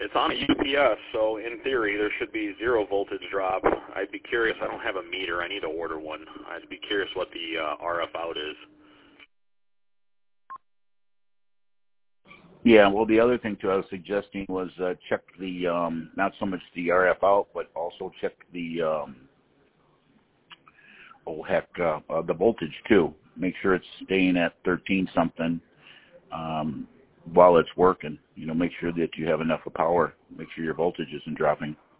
It's on a UPS, so in theory there should be 0 voltage drop. I'd be curious. I don't have a meter. I need to order one. I'd be curious what the RF out is. Yeah, well, the other thing, too, I was suggesting was check the, not so much the RF out, but also check the, the voltage, too. Make sure it's staying at 13-something while it's working. You know, make sure that you have enough of power. Make sure your voltage isn't dropping.